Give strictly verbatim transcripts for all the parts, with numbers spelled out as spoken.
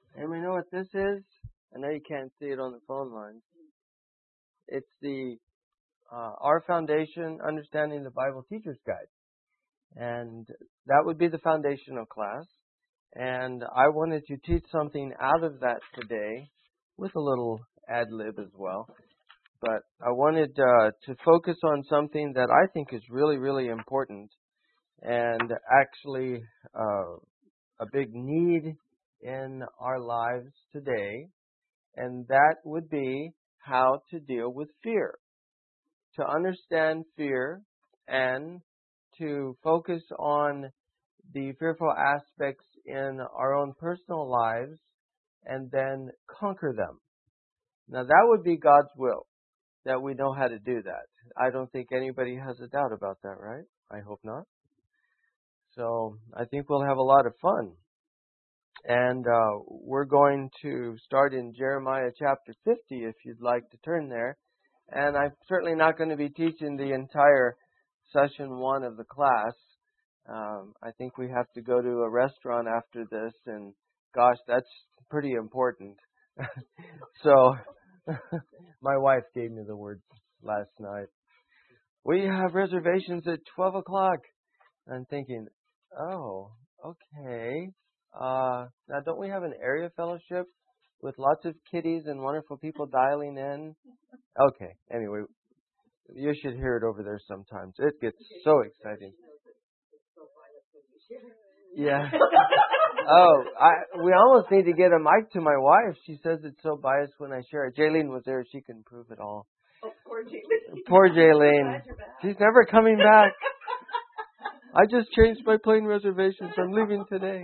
Anybody know what this is? I know you can't see it on the phone lines. It's the uh, Our Foundation Understanding the Bible Teacher's Guide. And that would be the foundational class. And I wanted to teach something out of that today with a little ad-lib as well. But I wanted uh, to focus on something that I think is really, really important and actually uh, a big need in our lives today. And that would be how to deal with fear. To understand fear and to focus on the fearful aspects in our own personal lives and then conquer them. Now that would be God's will, that we know how to do that. I don't think anybody has a doubt about that, right? I hope not. So I think we'll have a lot of fun. And uh, we're going to start in Jeremiah chapter fifty, if you'd like to turn there. And I'm certainly not going to be teaching the entire session one of the class. Um, I think we have to go to a restaurant after this, and gosh, that's pretty important. So, my wife gave me the word last night. We have reservations at twelve o'clock. I'm thinking, oh, okay. Uh, now, don't we have an area fellowship with lots of kiddies and wonderful people dialing in? Okay, anyway, you should hear it over there sometimes. It gets so exciting. Yeah. Oh, I we almost need to get a mic to my wife. She says it's so biased when I share it. Jaylene was there. She can prove it all. Oh, poor Jaylene. Poor Jaylene. She's never coming back. I just changed my plane reservations. I'm leaving today.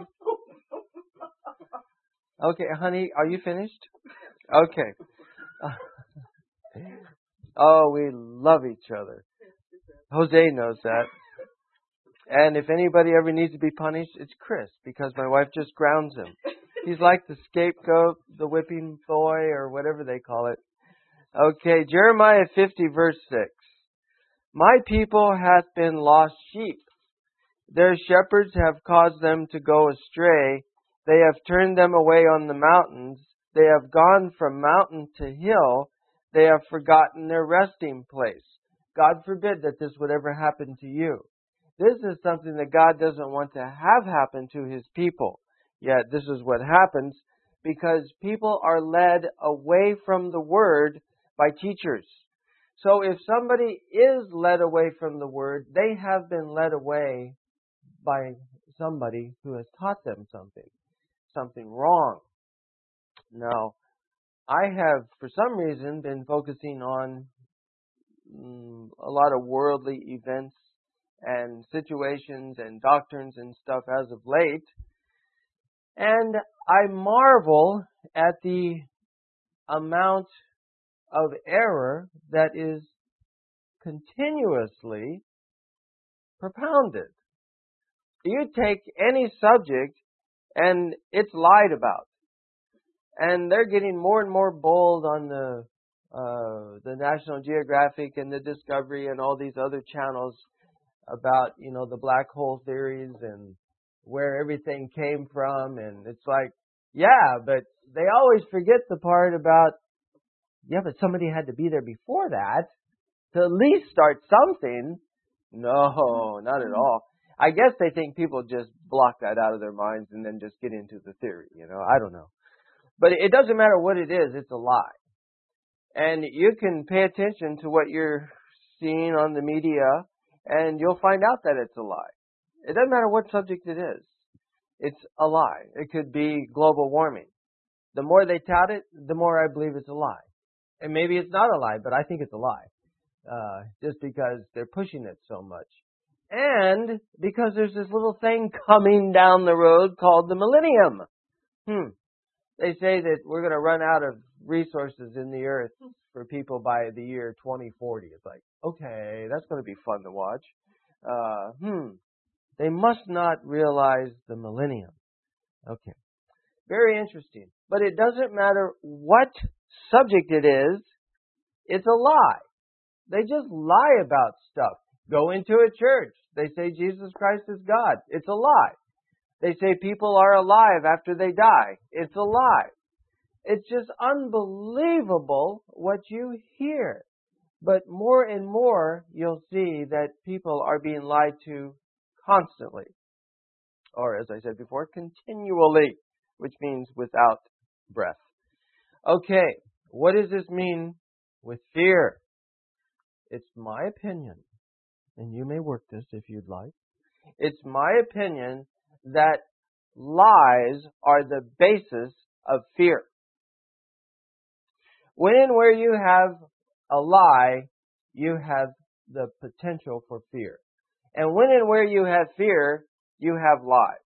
Okay, honey, are you finished? Okay. Oh, we love each other. Jose knows that. And if anybody ever needs to be punished, it's Chris, because my wife just grounds him. He's like the scapegoat, the whipping boy, or whatever they call it. Okay, Jeremiah fifty, verse six. My people hath been lost sheep. Their shepherds have caused them to go astray. They have turned them away on the mountains. They have gone from mountain to hill. They have forgotten their resting place. God forbid that this would ever happen to you. This is something that God doesn't want to have happen to His people. Yet this is what happens because people are led away from the Word by teachers. So if somebody is led away from the Word, they have been led away by somebody who has taught them something, something wrong. Now, I have, for some reason, been focusing on mm, a lot of worldly events and situations and doctrines and stuff as of late. And I marvel at the amount of error that is continuously propounded. You take any subject and it's lied about. And they're getting more and more bold on the uh, the National Geographic and the Discovery and all these other channels about, you know, the black hole theories and where everything came from. And it's like, yeah, but they always forget the part about, yeah, but somebody had to be there before that to at least start something. No, not at all. I guess they think people just block that out of their minds and then just get into the theory, you know. I don't know. But it doesn't matter what it is, it's a lie. And you can pay attention to what you're seeing on the media, and you'll find out that it's a lie. It doesn't matter what subject it is. It's a lie. It could be global warming. The more they tout it, the more I believe it's a lie. And maybe it's not a lie, but I think it's a lie. Uh, just because they're pushing it so much. And because there's this little thing coming down the road called the millennium. Hmm. They say that we're going to run out of resources in the earth for people by the year twenty forty. It's like, okay, that's going to be fun to watch. Uh, hmm. They must not realize the millennium. Okay. Very interesting. But it doesn't matter what subject it is, it's a lie. They just lie about stuff. Go into a church. They say Jesus Christ is God. It's a lie. They say people are alive after they die. It's a lie. It's just unbelievable what you hear. But more and more, you'll see that people are being lied to constantly. Or, as I said before, continually, which means without breath. Okay, what does this mean with fear? It's my opinion, and you may work this if you'd like. It's my opinion that lies are the basis of fear. When and where you have a lie, you have the potential for fear. And when and where you have fear, you have lies.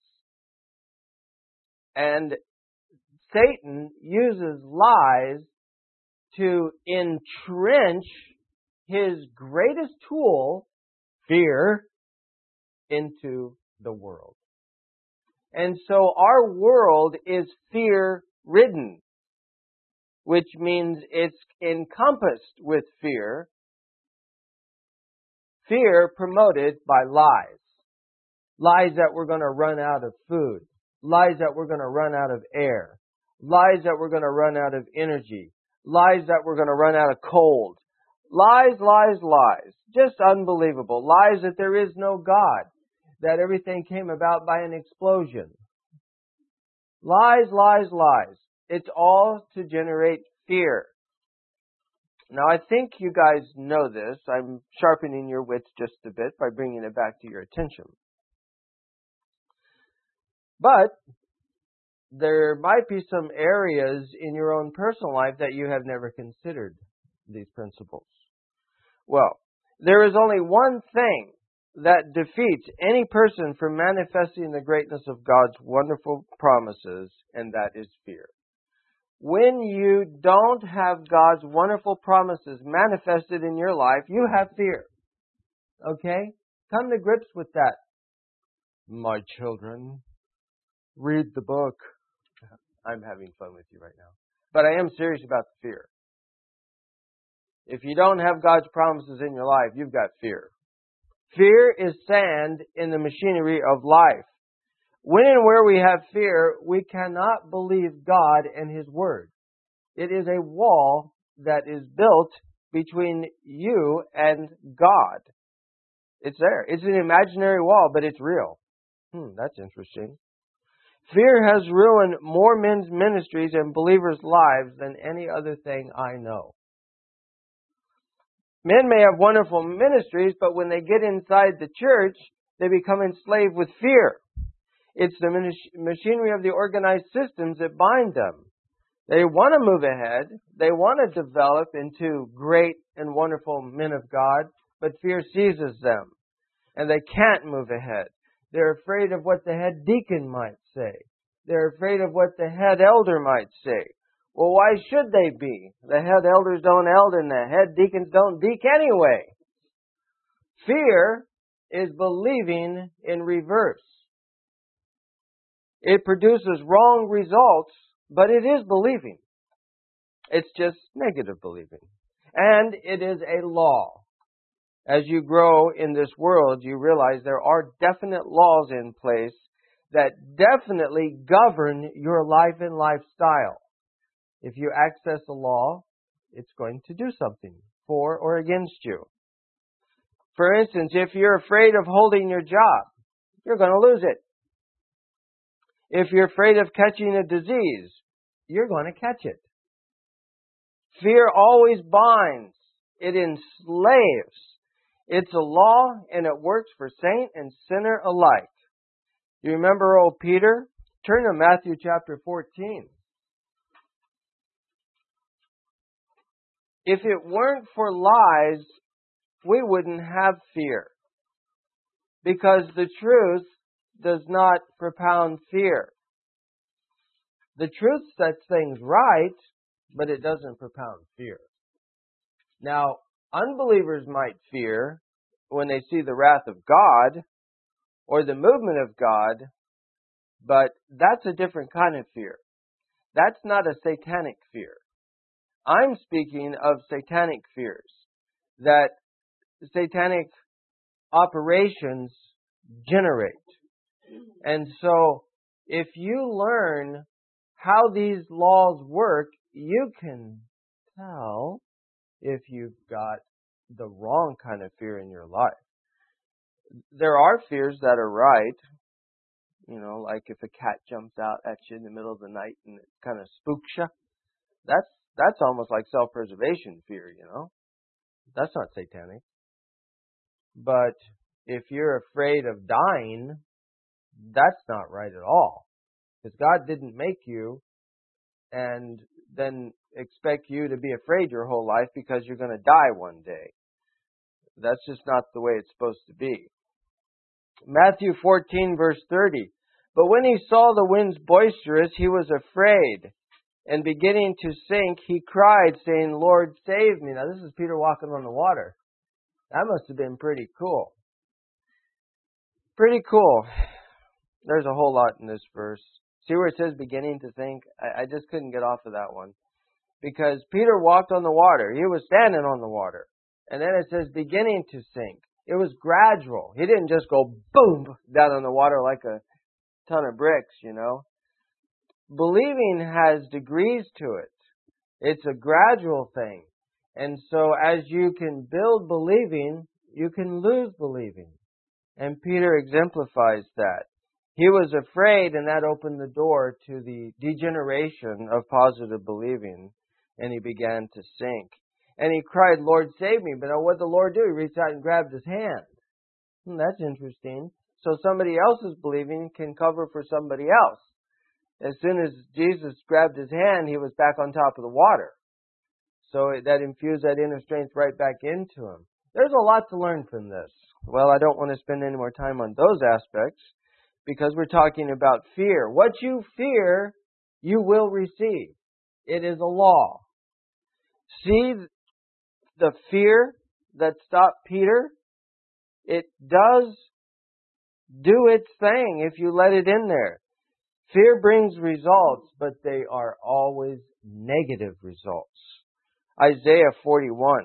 And Satan uses lies to entrench his greatest tool, fear, into the world. And so our world is fear-ridden, which means it's encompassed with fear. Fear promoted by lies. Lies that we're going to run out of food. Lies that we're going to run out of air. Lies that we're going to run out of energy. Lies that we're going to run out of cold. Lies, lies, lies. Just unbelievable. Lies that there is no God. That everything came about by an explosion. Lies, lies, lies. It's all to generate fear. Now, I think you guys know this. I'm sharpening your wits just a bit by bringing it back to your attention. But there might be some areas in your own personal life that you have never considered these principles. Well, there is only one thing that defeats any person from manifesting the greatness of God's wonderful promises, and that is fear. When you don't have God's wonderful promises manifested in your life, you have fear. Okay? Come to grips with that. My children, read the book. I'm having fun with you right now. But I am serious about the fear. If you don't have God's promises in your life, you've got fear. Fear is sand in the machinery of life. When and where we have fear, we cannot believe God and His Word. It is a wall that is built between you and God. It's there. It's an imaginary wall, but it's real. Hmm, that's interesting. Fear has ruined more men's ministries and believers' lives than any other thing I know. Men may have wonderful ministries, but when they get inside the church, they become enslaved with fear. It's the machinery of the organized systems that bind them. They want to move ahead. They want to develop into great and wonderful men of God, but fear seizes them, and they can't move ahead. They're afraid of what the head deacon might say. They're afraid of what the head elder might say. Well, why should they be? The head elders don't eld and the head deacons don't deek anyway. Fear is believing in reverse. It produces wrong results, but it is believing. It's just negative believing. And it is a law. As you grow in this world, you realize there are definite laws in place that definitely govern your life and lifestyle. If you access a law, it's going to do something for or against you. For instance, if you're afraid of holding your job, you're going to lose it. If you're afraid of catching a disease, you're going to catch it. Fear always binds. It enslaves. It's a law, and it works for saint and sinner alike. You remember old Peter? Turn to Matthew chapter fourteen. If it weren't for lies, we wouldn't have fear. Because the truth does not propound fear. The truth sets things right, but it doesn't propound fear. Now, unbelievers might fear when they see the wrath of God or the movement of God, but that's a different kind of fear. That's not a satanic fear. I'm speaking of satanic fears, that satanic operations generate. And so, if you learn how these laws work, you can tell if you've got the wrong kind of fear in your life. There are fears that are right. You know, like if a cat jumps out at you in the middle of the night and it kind of spooks you. That's, that's almost like self-preservation fear, you know. That's not satanic. But if you're afraid of dying, that's not right at all. Because God didn't make you and then expect you to be afraid your whole life because you're going to die one day. That's just not the way it's supposed to be. Matthew fourteen, verse thirty. But when he saw the winds boisterous, he was afraid. And beginning to sink, he cried, saying, Lord, save me. Now this is Peter walking on the water. That must have been pretty cool. Pretty cool. There's a whole lot in this verse. See where it says beginning to think? I, I just couldn't get off of that one. Because Peter walked on the water. He was standing on the water. And then it says beginning to sink. It was gradual. He didn't just go boom down on the water like a ton of bricks, you know. Believing has degrees to it. It's a gradual thing. And so as you can build believing, you can lose believing. And Peter exemplifies that. He was afraid, and that opened the door to the degeneration of positive believing, and he began to sink. And he cried, Lord, save me. But now what did the Lord do? He reached out and grabbed his hand. Hmm, that's interesting. So somebody else's believing can cover for somebody else. As soon as Jesus grabbed his hand, he was back on top of the water. So that infused that inner strength right back into him. There's a lot to learn from this. Well, I don't want to spend any more time on those aspects because we're talking about fear. What you fear, you will receive. It is a law. See the fear that stopped Peter? It does do its thing if you let it in there. Fear brings results, but they are always negative results. Isaiah forty-one.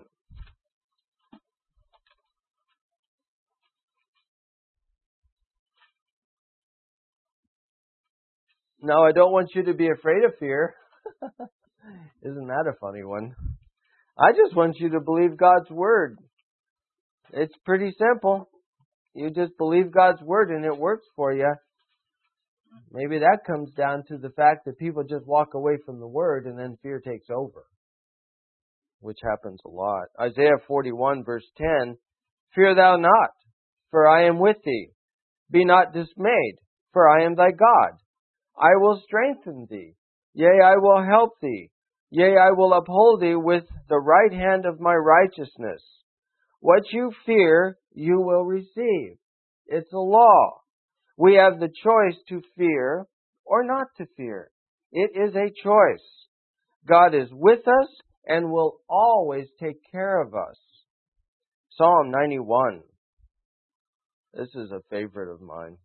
Now, I don't want you to be afraid of fear. Isn't that a funny one? I just want you to believe God's Word. It's pretty simple. You just believe God's Word and it works for you. Maybe that comes down to the fact that people just walk away from the Word and then fear takes over, which happens a lot. Isaiah forty-one, verse ten, Fear thou not, for I am with thee. Be not dismayed, for I am thy God. I will strengthen thee. Yea, I will help thee. Yea, I will uphold thee with the right hand of my righteousness. What you fear, you will receive. It's a law. We have the choice to fear or not to fear. It is a choice. God is with us and will always take care of us. Psalm ninety-one. This is a favorite of mine.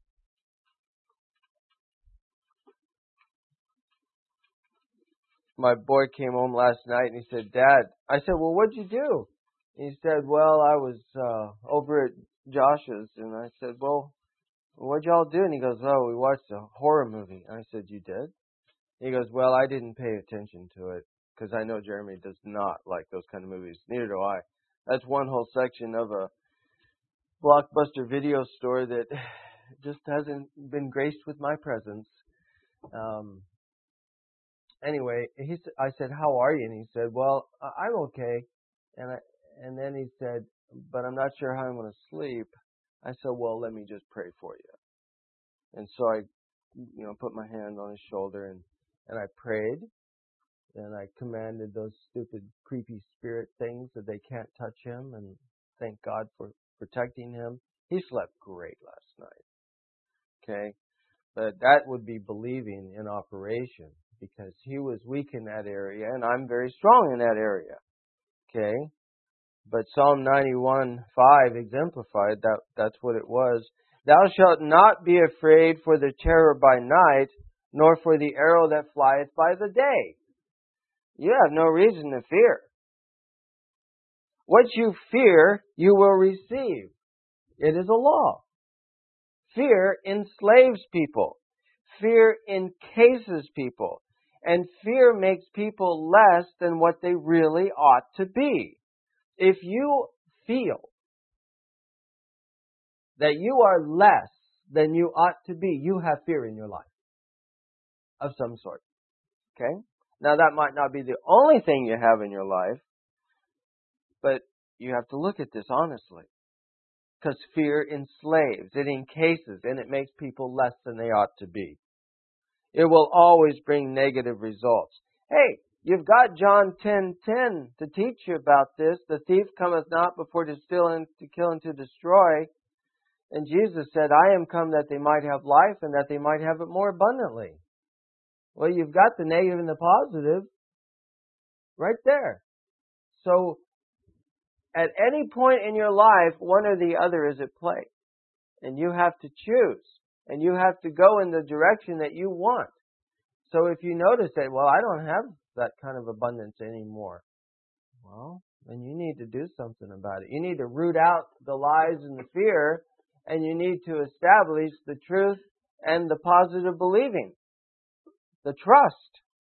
My boy came home last night and he said, Dad, I said, well, what'd you do? He said, well, I was uh, over at Josh's. And I said, well, what'd y'all do? And he goes, oh, we watched a horror movie. And I said, you did? He goes, well, I didn't pay attention to it because I know Jeremy does not like those kind of movies. Neither do I. That's one whole section of a Blockbuster video store that just hasn't been graced with my presence. Um, anyway, he, I said, how are you? And he said, well, I'm okay. And I, and then he said, but I'm not sure how I'm going to sleep. I said, well, let me just pray for you. And so I, you know, put my hand on his shoulder and, and I prayed. And I commanded those stupid, creepy spirit things that they can't touch him. And thank God for protecting him. He slept great last night. Okay? But that would be believing in operation because he was weak in that area and I'm very strong in that area. Okay? But Psalm ninety-one five exemplified that that's what it was. Thou shalt not be afraid for the terror by night, nor for the arrow that flieth by the day. You have no reason to fear. What you fear, you will receive. It is a law. Fear enslaves people. Fear encases people. And fear makes people less than what they really ought to be. If you feel that you are less than you ought to be, you have fear in your life of some sort. Okay? Now that might not be the only thing you have in your life, but you have to look at this honestly. Because fear enslaves, it encases, and it makes people less than they ought to be. It will always bring negative results. Hey, you've got John ten ten to teach you about this. The thief cometh not before to steal and to kill and to destroy. And Jesus said, I am come that they might have life and that they might have it more abundantly. Well, you've got the negative and the positive right there. So, at any point in your life, one or the other is at play. And you have to choose. And you have to go in the direction that you want. So if you notice that, well, I don't have that kind of abundance anymore. Well, then you need to do something about it. You need to root out the lies and the fear, and you need to establish the truth and the positive believing. The trust.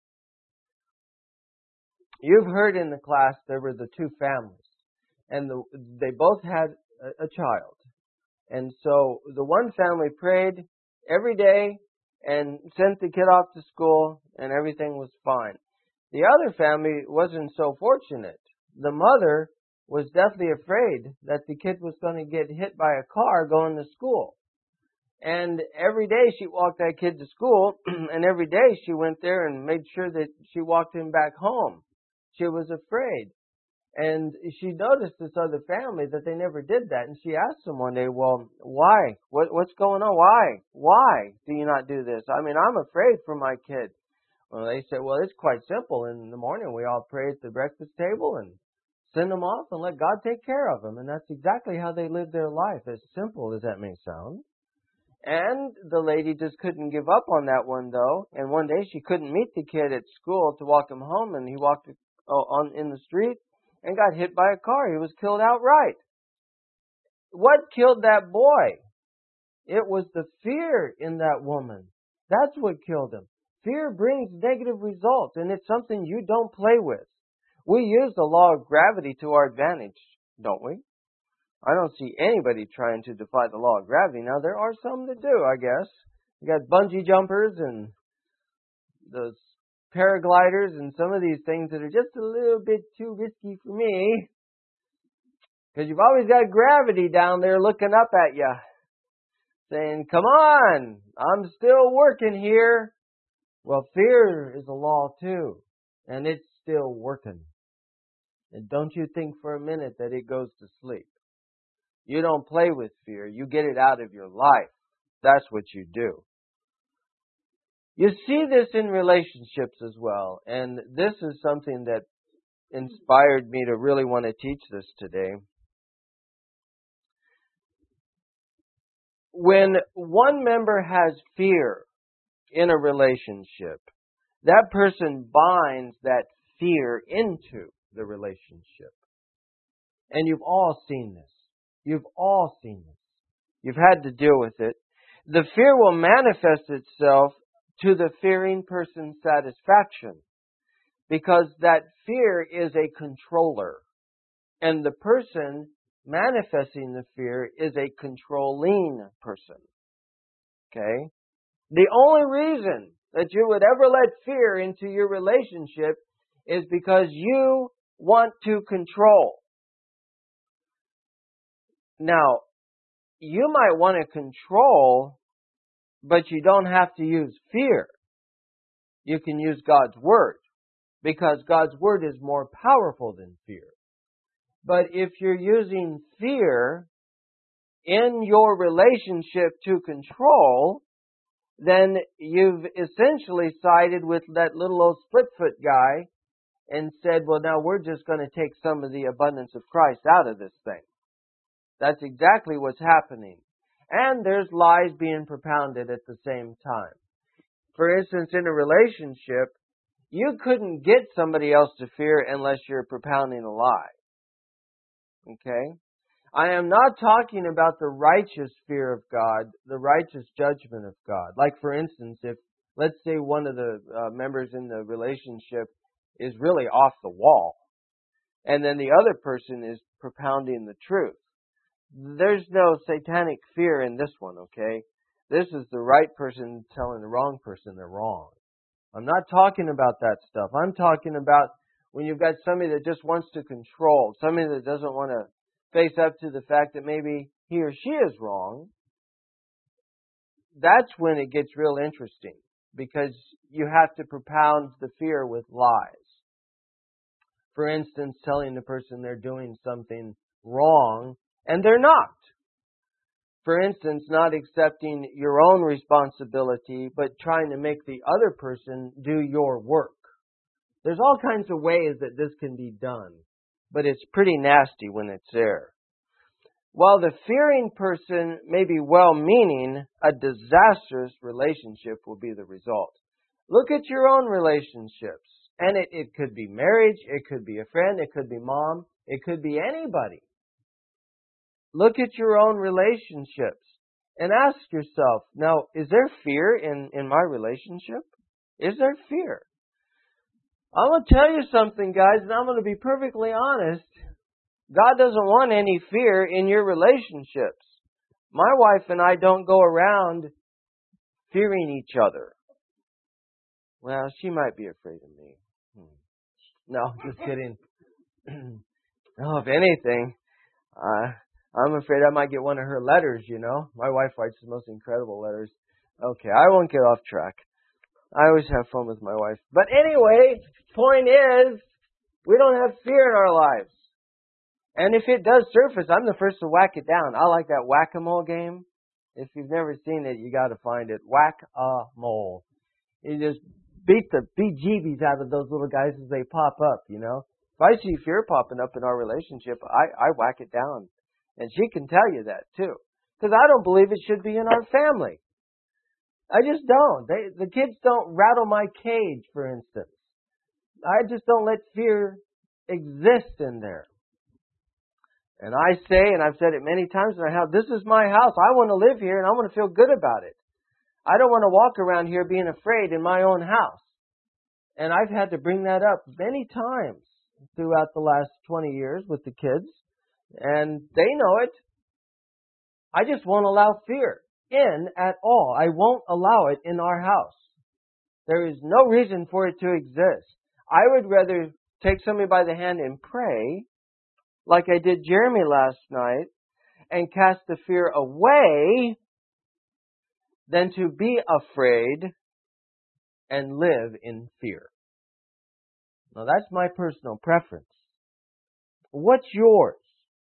You've heard in the class there were the two families. And the, they both had a, a child. And so the one family prayed every day and sent the kid off to school, and everything was fine. The other family wasn't so fortunate. The mother was deathly afraid that the kid was going to get hit by a car going to school. And every day she walked that kid to school, and every day she went there and made sure that she walked him back home. She was afraid. And she noticed this other family that they never did that. And she asked them one day, well, why? What, what's going on? Why? Why do you not do this? I mean, I'm afraid for my kid. Well, they said, well, it's quite simple. In the morning, we all pray at the breakfast table and send them off and let God take care of them. And that's exactly how they live their life, as simple as that may sound. And the lady just couldn't give up on that one, though. And one day she couldn't meet the kid at school to walk him home, and he walked on in the street and got hit by a car. He was killed outright. What killed that boy? It was the fear in that woman. That's what killed him. Fear brings negative results, and it's something you don't play with. We use the law of gravity to our advantage, don't we? I don't see anybody trying to defy the law of gravity. Now, there are some that do, I guess. You got bungee jumpers and those paragliders and some of these things that are just a little bit too risky for me. Because you've always got gravity down there looking up at you, saying, come on, I'm still working here. Well, fear is a law too, and it's still working. And don't you think for a minute that it goes to sleep. You don't play with fear. You get it out of your life. That's what you do. You see this in relationships as well. And this is something that inspired me to really want to teach this today. When one member has fear in a relationship, that person binds that fear into the relationship. And you've all seen this. You've all seen this. You've had to deal with it. The fear will manifest itself to the fearing person's satisfaction, because that fear is a controller, and the person manifesting the fear is a controlling person. Okay? The only reason that you would ever let fear into your relationship is because you want to control. Now, you might want to control, but you don't have to use fear. You can use God's Word, because God's Word is more powerful than fear. But if you're using fear in your relationship to control, then you've essentially sided with that little old split-foot guy and said, well, now we're just going to take some of the abundance of Christ out of this thing. That's exactly what's happening. And there's lies being propounded at the same time. For instance, in a relationship, you couldn't get somebody else to fear unless you're propounding a lie. Okay? I am not talking about the righteous fear of God, the righteous judgment of God. Like, for instance, if, let's say, one of the uh, members in the relationship is really off the wall, and then the other person is propounding the truth. There's no satanic fear in this one, okay? This is the right person telling the wrong person they're wrong. I'm not talking about that stuff. I'm talking about when you've got somebody that just wants to control, somebody that doesn't want to face up to the fact that maybe he or she is wrong. That's when it gets real interesting, because you have to propound the fear with lies. For instance, telling the person they're doing something wrong, and they're not. For instance, not accepting your own responsibility, but trying to make the other person do your work. There's all kinds of ways that this can be done, but it's pretty nasty when it's there. While the fearing person may be well-meaning, a disastrous relationship will be the result. Look at your own relationships. And it, it could be marriage, it could be a friend, it could be mom, it could be anybody. Look at your own relationships and ask yourself, now, is there fear in, in my relationship? Is there fear? I'm going to tell you something, guys, and I'm going to be perfectly honest. God doesn't want any fear in your relationships. My wife and I don't go around fearing each other. Well, she might be afraid of me. Hmm. No, just kidding. No, if anything, uh, I'm afraid I might get one of her letters, you know. My wife writes the most incredible letters. Okay, I won't get off track. I always have fun with my wife. But anyway, point is, we don't have fear in our lives. And if it does surface, I'm the first to whack it down. I like that whack-a-mole game. If you've never seen it, you got to find it. Whack-a-mole. You just beat the bejeebies out of those little guys as they pop up, you know. If I see fear popping up in our relationship, I, I whack it down. And she can tell you that, too. Because I don't believe it should be in our family. I just don't. They, the kids don't rattle my cage, for instance. I just don't let fear exist in there. And I say, and I've said it many times in our house, this is my house. I want to live here, and I want to feel good about it. I don't want to walk around here being afraid in my own house. And I've had to bring that up many times throughout the last twenty years with the kids. And they know it. I just won't allow fear in at all. I won't allow it in our house. There is no reason for it to exist. I would rather take somebody by the hand and pray, like I did Jeremy last night, and cast the fear away than to be afraid and live in fear. Now that's my personal preference. What's yours?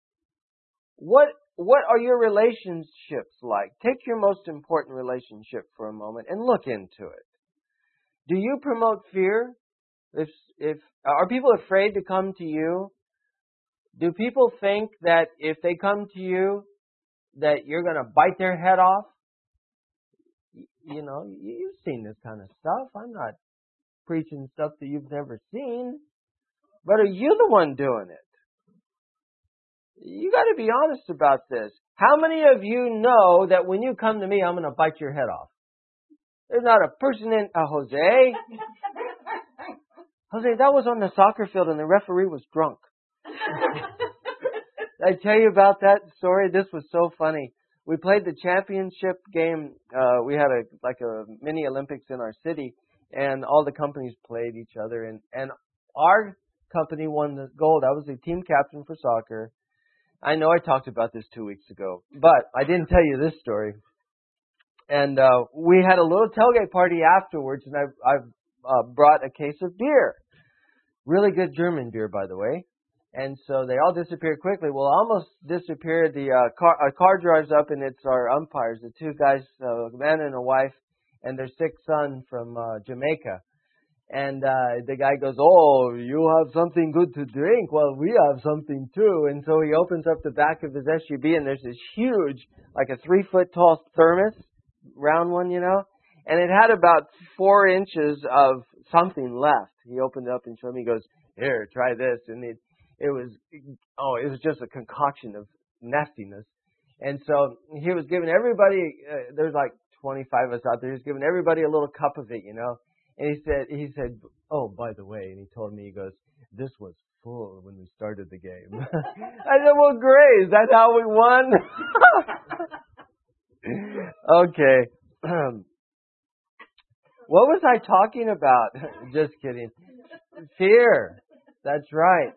What what are your relationships like? Take your most important relationship for a moment and look into it. Do you promote fear? If if are people afraid to come to you? Do people think that if they come to you that you're going to bite their head off? You know, you've seen this kind of stuff. I'm not preaching stuff that you've never seen. But are you the one doing it? You got to be honest about this. How many of you know that when you come to me, I'm going to bite your head off? There's not a person in... Uh, Jose? Jose, that was on the soccer field and the referee was drunk. Did I tell you about that story? This was so funny. We played the championship game. Uh, we had a like a mini Olympics in our city, and all the companies played each other. And, and our company won the gold. I was the team captain for soccer. I know I talked about this two weeks ago, but I didn't tell you this story. And uh, we had a little tailgate party afterwards, and I've, I've uh, brought a case of beer. Really good German beer, by the way. And so they all disappeared quickly. Well, almost disappeared. The uh, car, a car drives up, and it's our umpires, the two guys, uh, a man and a wife, and their sick son from uh, Jamaica. And uh, the guy goes, "Oh, you have something good to drink? Well, we have something too." And so he opens up the back of his S U V, and there's this huge, like a three-foot tall thermos, round one, you know. And it had about four inches of something left. He opened it up and showed me. He goes, "Here, try this." And it, it was, oh, it was just a concoction of nastiness. And so he was giving everybody, uh, there's like twenty-five of us out there, he was giving everybody a little cup of it, you know. And he said, he said, oh, by the way, and he told me, he goes, this was full when we started the game. I said, well, great. Is that how we won? Okay. What was I talking about? Just kidding. Fear. That's right.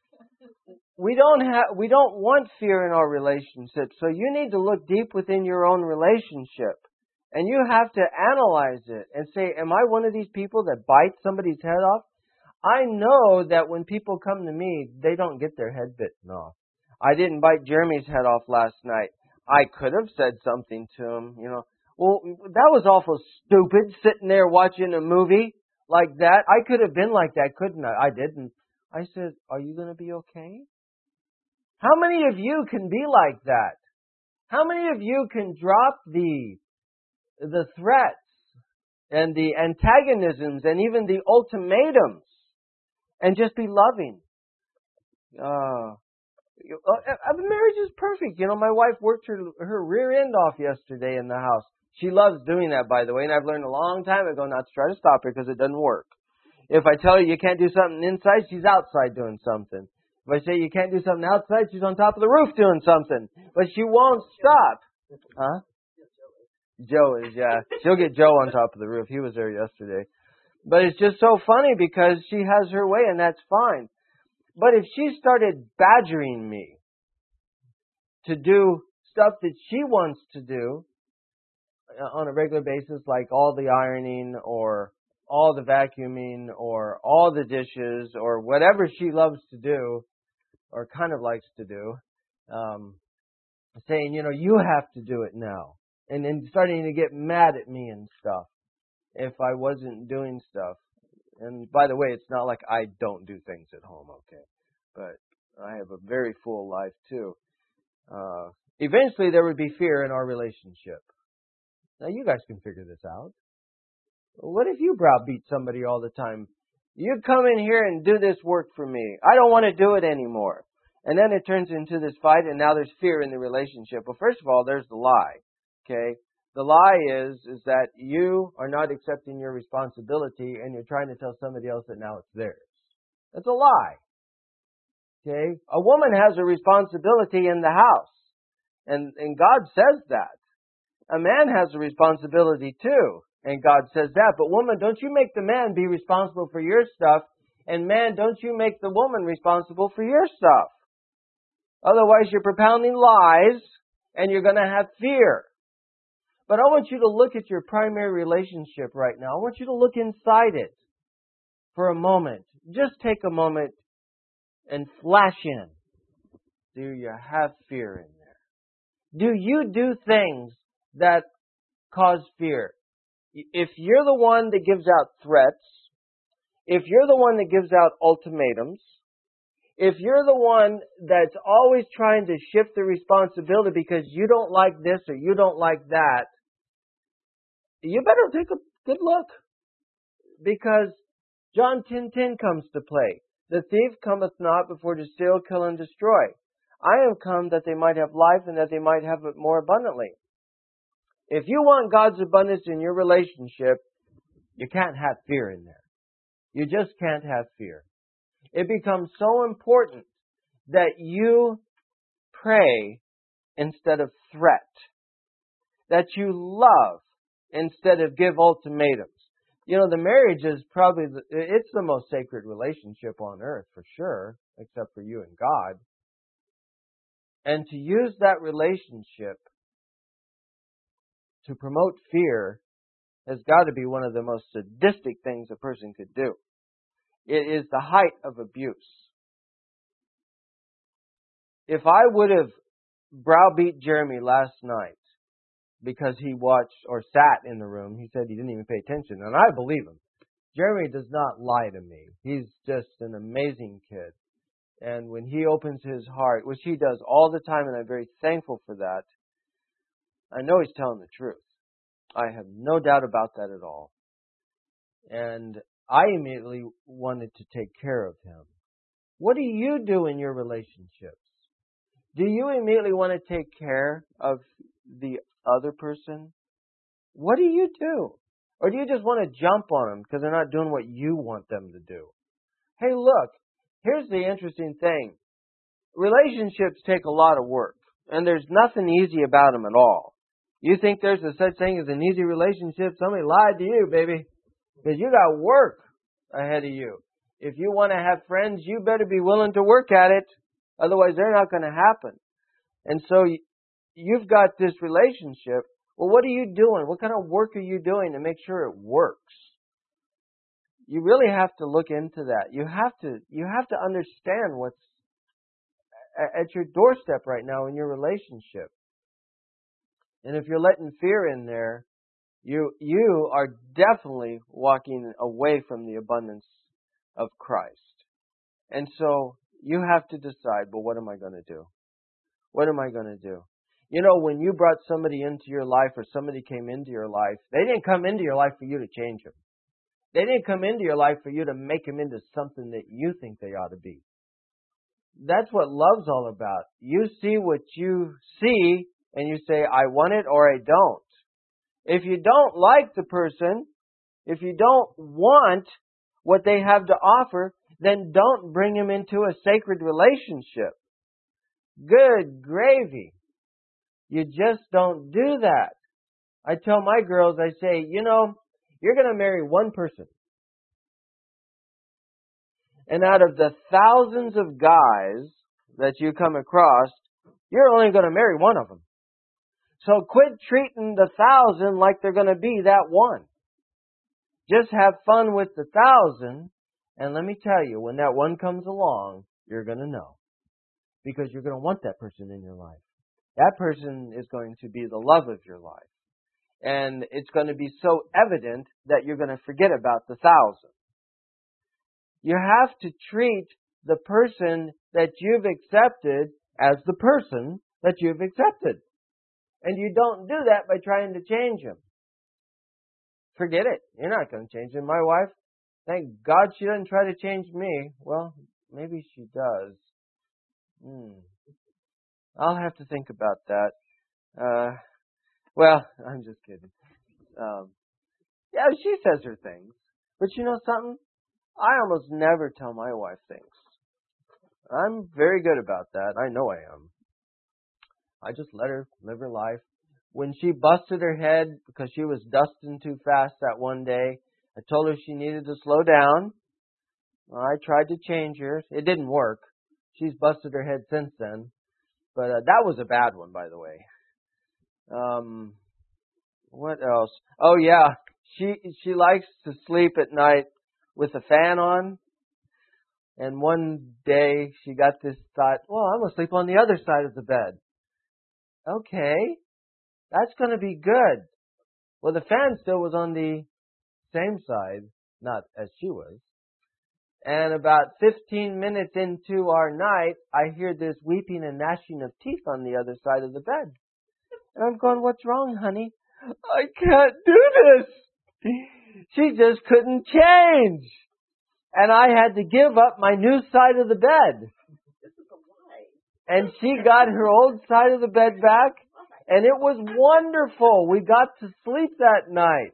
We don't have, we don't want fear in our relationship. So you need to look deep within your own relationship. And you have to analyze it and say, am I one of these people that bites somebody's head off? I know that when people come to me, they don't get their head bitten off. I didn't bite Jeremy's head off last night. I could have said something to him, you know. Well, that was awful stupid, sitting there watching a movie like that. I could have been like that, couldn't I? I didn't. I said, are you going to be okay? How many of you can be like that? How many of you can drop the the threats and the antagonisms and even the ultimatums and just be loving? Uh, a marriage is perfect. You know, my wife worked her, her rear end off yesterday in the house. She loves doing that, by the way, and I've learned a long time ago not to try to stop her because it doesn't work. If I tell her you can't do something inside, she's outside doing something. If I say you can't do something outside, she's on top of the roof doing something. But she won't stop. Huh? Joe is, yeah. She'll get Joe on top of the roof. He was there yesterday. But it's just so funny because she has her way, and that's fine. But if she started badgering me to do stuff that she wants to do on a regular basis, like all the ironing or all the vacuuming or all the dishes or whatever she loves to do or kind of likes to do, um, saying, you know, you have to do it now. And then starting to get mad at me and stuff if I wasn't doing stuff. And by the way, it's not like I don't do things at home, okay? But I have a very full life too. Uh, eventually there would be fear in our relationship. Now you guys can figure this out. What if you browbeat somebody all the time? You come in here and do this work for me. I don't want to do it anymore. And then it turns into this fight and now there's fear in the relationship. Well, first of all, there's the lie. Okay? The lie is, is that you are not accepting your responsibility and you're trying to tell somebody else that now it's theirs. That's a lie. Okay? A woman has a responsibility in the house. And, and God says that. A man has a responsibility too. And God says that. But woman, don't you make the man be responsible for your stuff. And man, don't you make the woman responsible for your stuff. Otherwise you're propounding lies and you're going to have fear. But I want you to look at your primary relationship right now. I want you to look inside it for a moment. Just take a moment and flash in. Do you have fear in there? Do you do things that cause fear? If you're the one that gives out threats, if you're the one that gives out ultimatums, if you're the one that's always trying to shift the responsibility because you don't like this or you don't like that, you better take a good look. Because John ten ten comes to play. The thief cometh not before to steal, kill, and destroy. I am come that they might have life and that they might have it more abundantly. If you want God's abundance in your relationship, you can't have fear in there. You just can't have fear. It becomes so important that you pray instead of threat. That you love instead of give ultimatums. You know, the marriage is probably, the, it's the most sacred relationship on earth for sure, except for you and God. And to use that relationship to promote fear has got to be one of the most sadistic things a person could do. It is the height of abuse. If I would have browbeat Jeremy last night because he watched or sat in the room, he said he didn't even pay attention, and I believe him. Jeremy does not lie to me. He's just an amazing kid. And when he opens his heart, which he does all the time, and I'm very thankful for that, I know he's telling the truth. I have no doubt about that at all. And I immediately wanted to take care of him. What do you do in your relationships? Do you immediately want to take care of the other person? What do you do? Or do you just want to jump on them because they're not doing what you want them to do? Hey, look, here's the interesting thing. Relationships take a lot of work, and there's nothing easy about them at all. You think there's a such thing as an easy relationship? Somebody lied to you, baby, because you got work ahead of you. If you want to have friends, you better be willing to work at it. Otherwise, they're not going to happen. And so you've got this relationship. Well, what are you doing? What kind of work are you doing to make sure it works? You really have to look into that. You have to, you have to understand what's at your doorstep right now in your relationship. And if you're letting fear in there, you, you are definitely walking away from the abundance of Christ. And so you have to decide, well, what am I going to do? What am I going to do? You know, when you brought somebody into your life or somebody came into your life, they didn't come into your life for you to change them. They didn't come into your life for you to make them into something that you think they ought to be. That's what love's all about. You see what you see and you say, I want it or I don't. If you don't like the person, if you don't want what they have to offer, then don't bring them into a sacred relationship. Good gravy. You just don't do that. I tell my girls, I say, you know, you're going to marry one person. And out of the thousands of guys that you come across, you're only going to marry one of them. So quit treating the thousand like they're going to be that one. Just have fun with the thousand. And let me tell you, when that one comes along, you're going to know. Because you're going to want that person in your life. That person is going to be the love of your life. And it's going to be so evident that you're going to forget about the thousand. You have to treat the person that you've accepted as the person that you've accepted. And you don't do that by trying to change him. Forget it. You're not going to change him. My wife, thank God she doesn't try to change me. Well, maybe she does. Hmm. I'll have to think about that. Uh, well, I'm just kidding. Um, yeah, she says her things. But you know something? I almost never tell my wife things. I'm very good about that. I know I am. I just let her live her life. When she busted her head because she was dusting too fast that one day, I told her she needed to slow down. Well, I tried to change her. It didn't work. She's busted her head since then. But uh, that was a bad one, by the way. Um, what else? Oh, yeah. She she likes to sleep at night with a fan on. And one day she got this thought, well, I'm going to sleep on the other side of the bed. Okay, that's going to be good. Well, the fan still was on the same side, not as she was. And about fifteen minutes into our night, I hear this weeping and gnashing of teeth on the other side of the bed. And I'm going, what's wrong, honey? I can't do this. She just couldn't change. And I had to give up my new side of the bed. And she got her old side of the bed back. And it was wonderful. We got to sleep that night.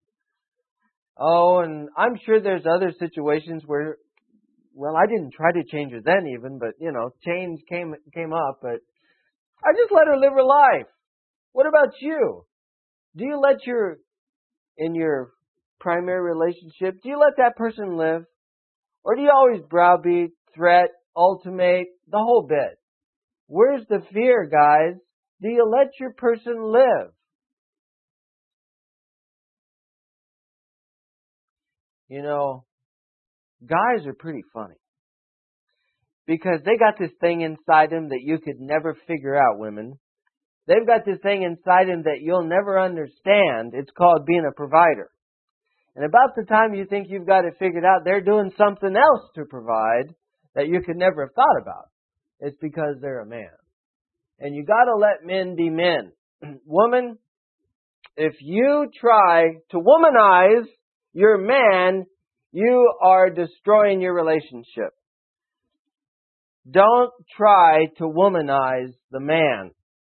Oh, and I'm sure there's other situations where, well, I didn't try to change her then even, but, you know, change came came up. But I just let her live her life. What about you? Do you let your, in your primary relationship, do you let that person live? Or do you always browbeat, threat, ultimate, the whole bit? Where's the fear, guys? Do you let your person live? You know, guys are pretty funny. Because they got this thing inside them that you could never figure out, women. They've got this thing inside them that you'll never understand. It's called being a provider. And about the time you think you've got it figured out, they're doing something else to provide that you could never have thought about. It's because they're a man. And you got to let men be men. Woman, if you try to womanize your man, you are destroying your relationship. Don't try to womanize the man.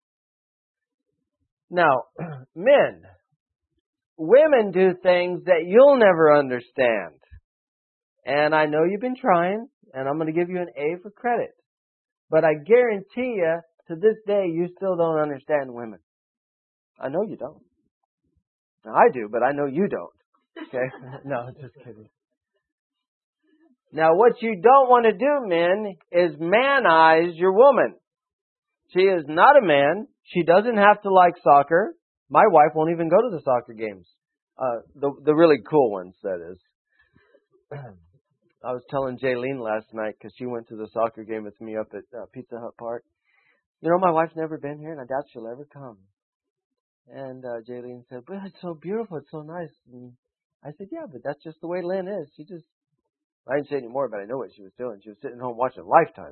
Now, men, women do things that you'll never understand. And I know you've been trying, and I'm going to give you an A for credit. But I guarantee you, to this day, you still don't understand women. I know you don't. Now, I do, but I know you don't. Okay? No, just kidding. Now, what you don't want to do, men, is manize your woman. She is not a man. She doesn't have to like soccer. My wife won't even go to the soccer games. Uh, the the really cool ones, that is. I was telling Jaylene last night, because she went to the soccer game with me up at uh, Pizza Hut Park. You know, my wife's never been here, and I doubt she'll ever come. And uh, Jaylene said, but it's so beautiful, it's so nice. And I said, yeah, but that's just the way Lynn is. She just, I didn't say any more, but I know what she was doing. She was sitting home watching Lifetime.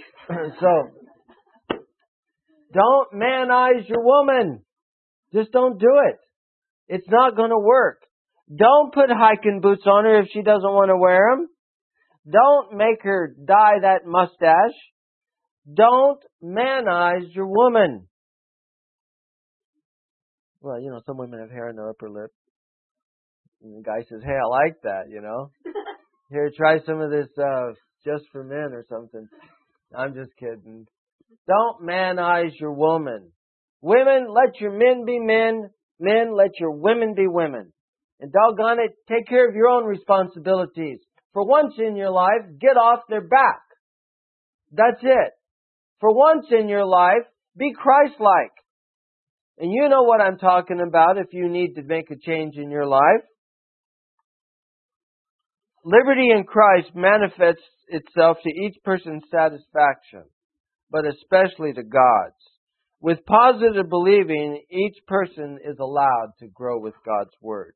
So, don't manize your woman. Just don't do it. It's not going to work. Don't put hiking boots on her if she doesn't want to wear them. Don't make her dye that mustache. Don't manize your woman. Well, you know, some women have hair on their upper lip. And the guy says, hey, I like that, you know. Here, try some of this uh, just for men or something. I'm just kidding. Don't manize your woman. Women, let your men be men. Men, let your women be women. And doggone it, take care of your own responsibilities. For once in your life, get off their back. That's it. For once in your life, be Christ-like. And you know what I'm talking about if you need to make a change in your life. Liberty in Christ manifests itself to each person's satisfaction, but especially to God's. With positive believing, each person is allowed to grow with God's Word.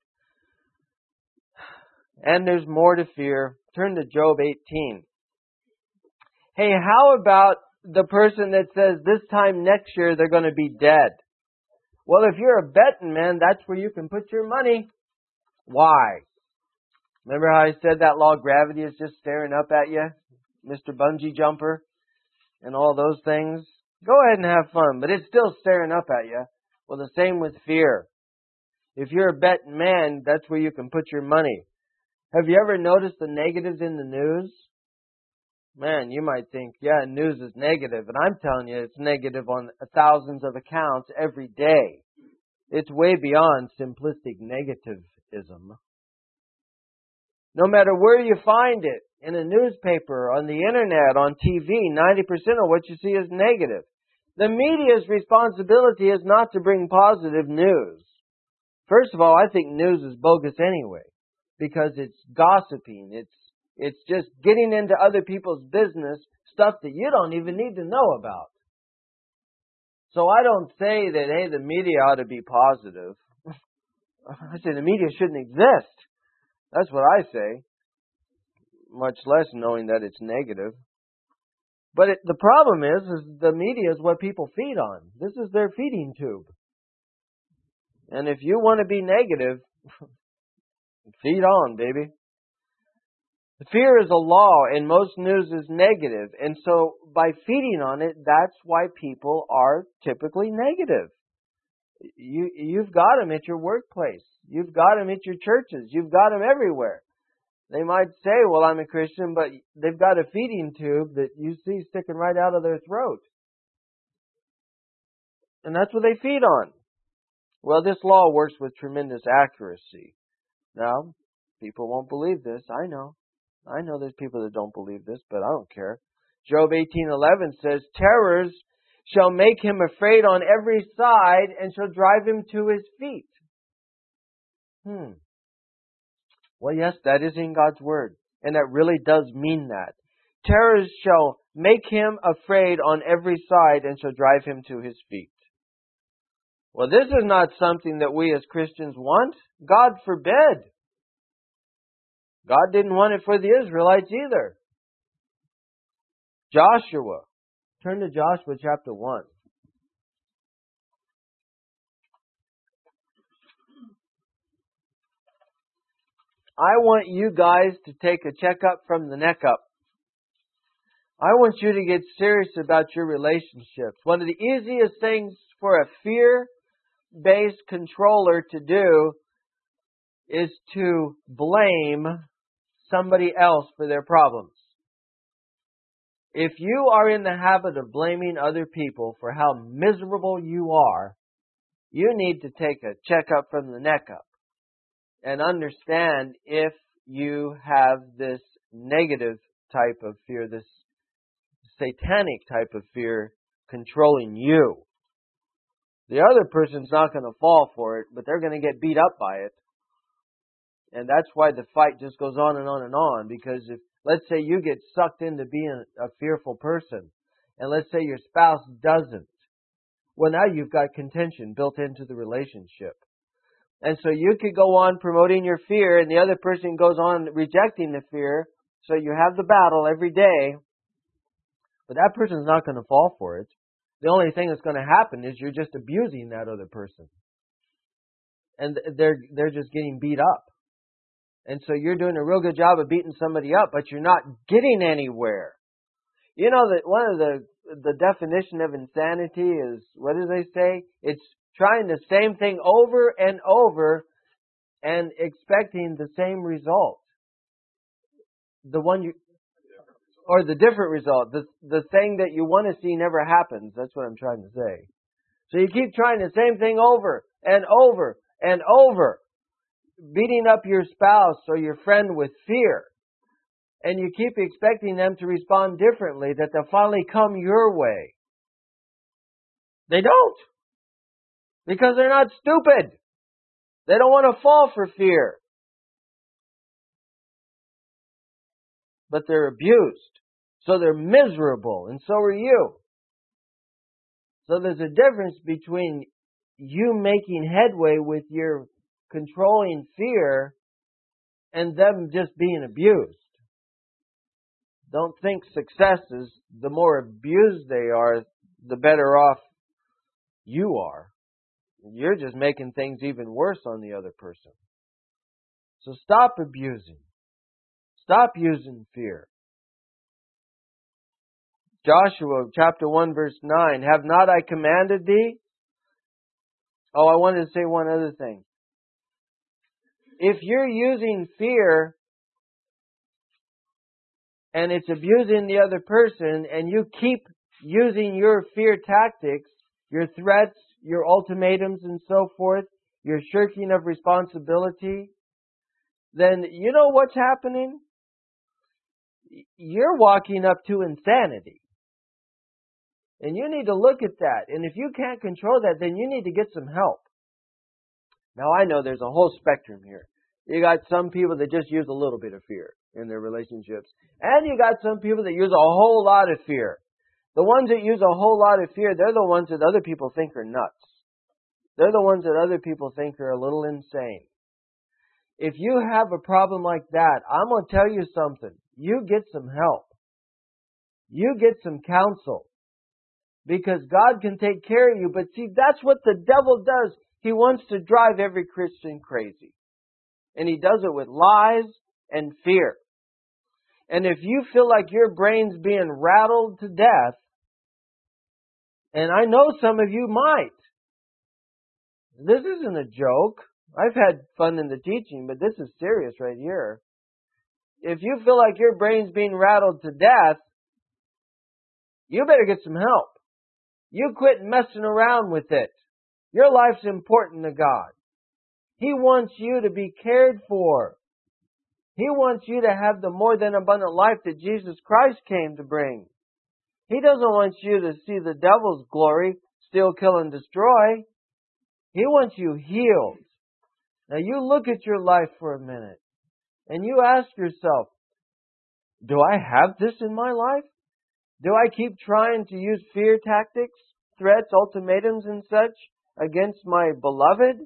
And there's more to fear. Turn to Job eighteen. Hey, how about the person that says this time next year they're going to be dead? Well, if you're a betting man, that's where you can put your money. Why? Remember how I said that law of gravity is just staring up at you? Mister Bungee Jumper and all those things. Go ahead and have fun, but it's still staring up at you. Well, the same with fear. If you're a betting man, that's where you can put your money. Have you ever noticed the negatives in the news? Man, you might think, yeah, news is negative. And I'm telling you, it's negative on thousands of accounts every day. It's way beyond simplistic negativism. No matter where you find it, in a newspaper, on the internet, on T V, ninety percent of what you see is negative. The media's responsibility is not to bring positive news. First of all, I think news is bogus anyway, because it's gossiping. It's it's just getting into other people's business, stuff that you don't even need to know about. So I don't say that, hey, the media ought to be positive. I say the media shouldn't exist. That's what I say. Much less knowing that it's negative. But it, the problem is, is the media is what people feed on. This is their feeding tube. And if you want to be negative, feed on, baby. Fear is a law, and most news is negative. And so by feeding on it, that's why people are typically negative. You, you've got them at your workplace. You've got them at your churches. You've got them everywhere. They might say, well, I'm a Christian, but they've got a feeding tube that you see sticking right out of their throat. And that's what they feed on. Well, this law works with tremendous accuracy. Now, people won't believe this. I know. I know there's people that don't believe this, but I don't care. Job eighteen eleven says, terrors shall make him afraid on every side and shall drive him to his feet. Hmm. Well, yes, that is in God's Word. And that really does mean that. Terrors shall make him afraid on every side and shall drive him to his feet. Well, this is not something that we as Christians want. God forbid. God didn't want it for the Israelites either. Joshua. Turn to Joshua chapter one. I want you guys to take a checkup from the neck up. I want you to get serious about your relationships. One of the easiest things for a fear-based controller to do is to blame somebody else for their problems. If you are in the habit of blaming other people for how miserable you are, you need to take a checkup from the neck up and understand if you have this negative type of fear, this satanic type of fear controlling you. The other person's not going to fall for it, but they're going to get beat up by it. And that's why the fight just goes on and on and on. Because if, let's say you get sucked into being a fearful person, and let's say your spouse doesn't, well, now you've got contention built into the relationship. And so you could go on promoting your fear, and the other person goes on rejecting the fear. So you have the battle every day. But that person's not going to fall for it. The only thing that's going to happen is you're just abusing that other person. And they're they're just getting beat up. And so you're doing a real good job of beating somebody up, but you're not getting anywhere. You know that one of the the definition of insanity is, what do they say? It's trying the same thing over and over and expecting the same result. The one you Or the different result. The, the thing that you want to see never happens. That's what I'm trying to say. So you keep trying the same thing over and over and over. Beating up your spouse or your friend with fear. And you keep expecting them to respond differently, that they'll finally come your way. They don't. Because they're not stupid. They don't want to fall for fear. But they're abused. So they're miserable, and so are you. So there's a difference between you making headway with your controlling fear and them just being abused. Don't think success is, the more abused they are, the better off you are. You're just making things even worse on the other person. So stop abusing. Stop using fear. Joshua chapter one verse nine, have not I commanded thee? Oh, I wanted to say one other thing. If you're using fear and it's abusing the other person, and you keep using your fear tactics, your threats, your ultimatums and so forth, your shirking of responsibility, then you know what's happening? You're walking up to insanity. And you need to look at that. And if you can't control that, then you need to get some help. Now, I know there's a whole spectrum here. You got some people that just use a little bit of fear in their relationships. And you got some people that use a whole lot of fear. The ones that use a whole lot of fear, they're the ones that other people think are nuts. They're the ones that other people think are a little insane. If you have a problem like that, I'm going to tell you something. You get some help. You get some counsel. Because God can take care of you. But see, that's what the devil does. He wants to drive every Christian crazy. And he does it with lies and fear. And if you feel like your brain's being rattled to death, and I know some of you might. This isn't a joke. I've had fun in the teaching, but this is serious right here. If you feel like your brain's being rattled to death, you better get some help. You quit messing around with it. Your life's important to God. He wants you to be cared for. He wants you to have the more than abundant life that Jesus Christ came to bring. He doesn't want you to see the devil's glory, steal, kill, and destroy. He wants you healed. Now you look at your life for a minute and you ask yourself, do I have this in my life? Do I keep trying to use fear tactics, threats, ultimatums, and such against my beloved?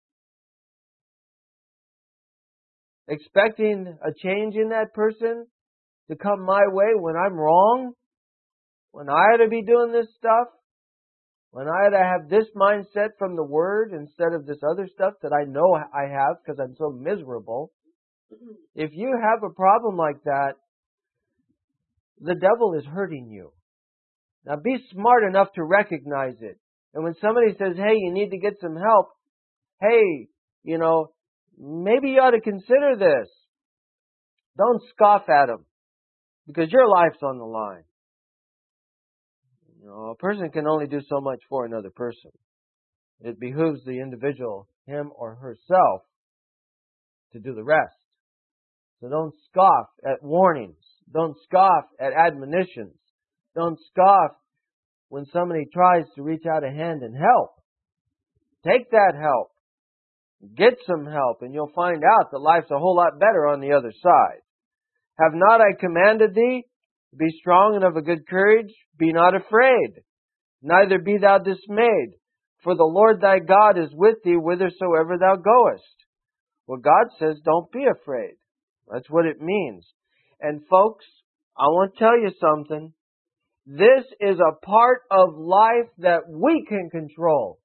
Expecting a change in that person to come my way when I'm wrong? When I ought to be doing this stuff? When I ought to have this mindset from the Word instead of this other stuff that I know I have because I'm so miserable? If you have a problem like that, the devil is hurting you. Now be smart enough to recognize it. And when somebody says, hey, you need to get some help, hey, you know, maybe you ought to consider this. Don't scoff at them, because your life's on the line. You know, a person can only do so much for another person. It behooves the individual, him or herself, to do the rest. So don't scoff at warnings. Don't scoff at admonitions. Don't scoff when somebody tries to reach out a hand and help. Take that help. Get some help, and you'll find out that life's a whole lot better on the other side. Have not I commanded thee? Be strong and of a good courage. Be not afraid, neither be thou dismayed. For the Lord thy God is with thee whithersoever thou goest. Well, God says, don't be afraid. That's what it means. And folks, I want to tell you something. This is a part of life that we can control.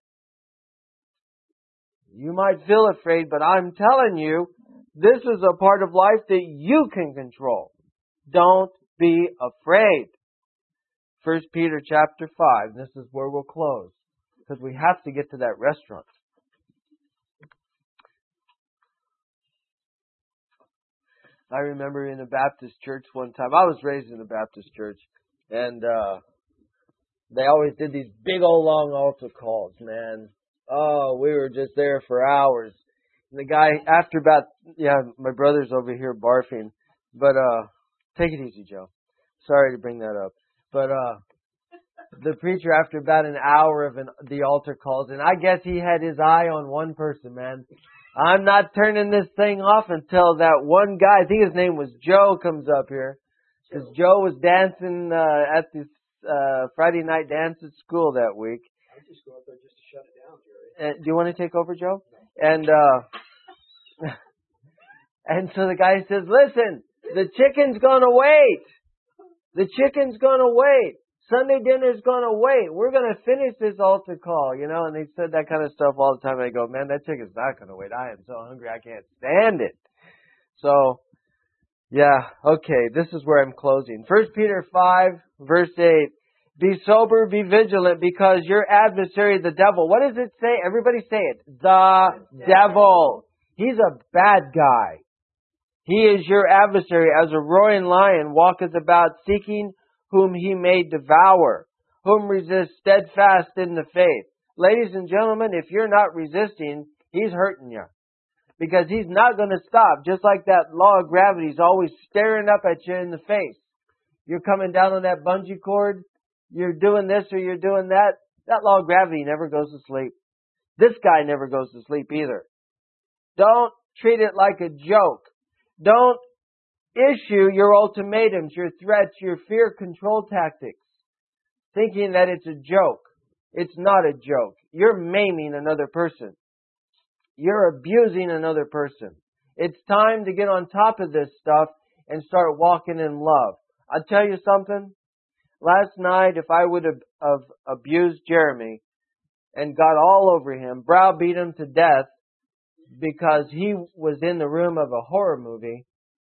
You might feel afraid, but I'm telling you, this is a part of life that you can control. Don't be afraid. First Peter chapter five. This is where we'll close, because we have to get to that restaurant. I remember in a Baptist church one time. I was raised in a Baptist church, and uh, they always did these big old long altar calls, man. Oh, we were just there for hours. And the guy, after about, yeah, my brother's over here barfing, but uh, take it easy, Joe. Sorry to bring that up. But uh, the preacher, after about an hour of an, the altar calls, and I guess he had his eye on one person, man. I'm not turning this thing off until that one guy, I think his name was Joe, comes up here. Because Joe was dancing uh, at this uh, Friday night dance at school that week. I just go up there just to shut it down, Uh, Jerry. do you want to take over, Joe? And uh, and so the guy says, listen, the chicken's going to wait. The chicken's going to wait. Sunday dinner's going to wait. We're going to finish this altar call, you know. And they said that kind of stuff all the time. And I go, man, that chicken's not going to wait. I am so hungry, I can't stand it. So, yeah, okay, this is where I'm closing. First Peter five, verse eight. Be sober, be vigilant, because your adversary, the devil. What does it say? Everybody say it. The devil. He's a bad guy. He is your adversary, as a roaring lion walketh about, seeking whom he may devour, whom resist steadfast in the faith. Ladies and gentlemen, if you're not resisting, he's hurting you. Because he's not going to stop. Just like that law of gravity is always staring up at you in the face. You're coming down on that bungee cord, you're doing this or you're doing that. That law of gravity never goes to sleep. This guy never goes to sleep either. Don't treat it like a joke. Don't issue your ultimatums, your threats, your fear control tactics, thinking that it's a joke. It's not a joke. You're maiming another person. You're abusing another person. It's time to get on top of this stuff and start walking in love. I'll tell you something. Last night, if I would have, have abused Jeremy and got all over him, browbeat him to death because he was in the room of a horror movie,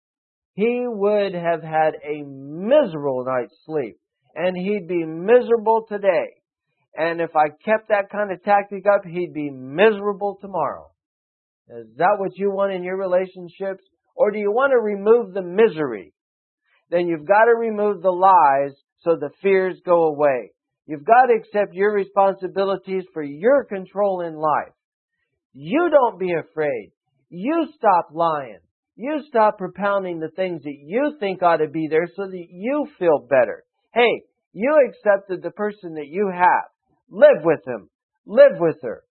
he would have had a miserable night's sleep. And he'd be miserable today. And if I kept that kind of tactic up, he'd be miserable tomorrow. Is that what you want in your relationships? Or do you want to remove the misery? Then you've got to remove the lies so the fears go away. You've got to accept your responsibilities for your control in life. You don't be afraid. You stop lying. You stop propounding the things that you think ought to be there so that you feel better. Hey, you accepted the person that you have. Live with him. Live with her.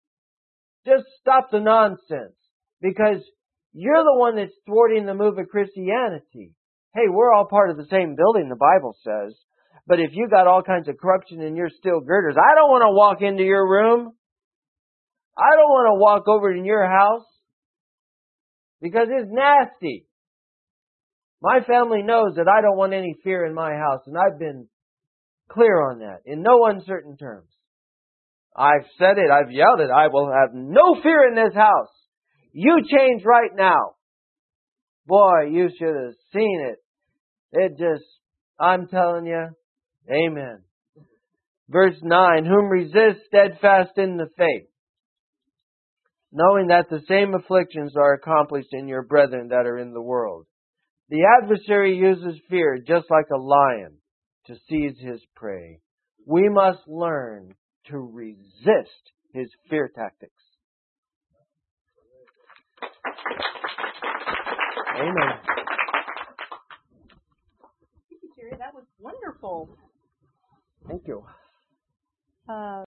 Just stop the nonsense, because you're the one that's thwarting the move of Christianity. Hey, we're all part of the same building, the Bible says. But if you got all kinds of corruption in your steel girders, I don't want to walk into your room. I don't want to walk over in your house, because it's nasty. My family knows that I don't want any fear in my house, and I've been clear on that in no uncertain terms. I've said it, I've yelled it, I will have no fear in this house. You change right now. Boy, you should have seen it. It just I'm telling you, amen. Verse nine, whom resist steadfast in the faith, knowing that the same afflictions are accomplished in your brethren that are in the world. The adversary uses fear just like a lion to seize his prey. We must learn to resist his fear tactics. Amen. Thank you, Jerry. That was wonderful. Thank you. Uh,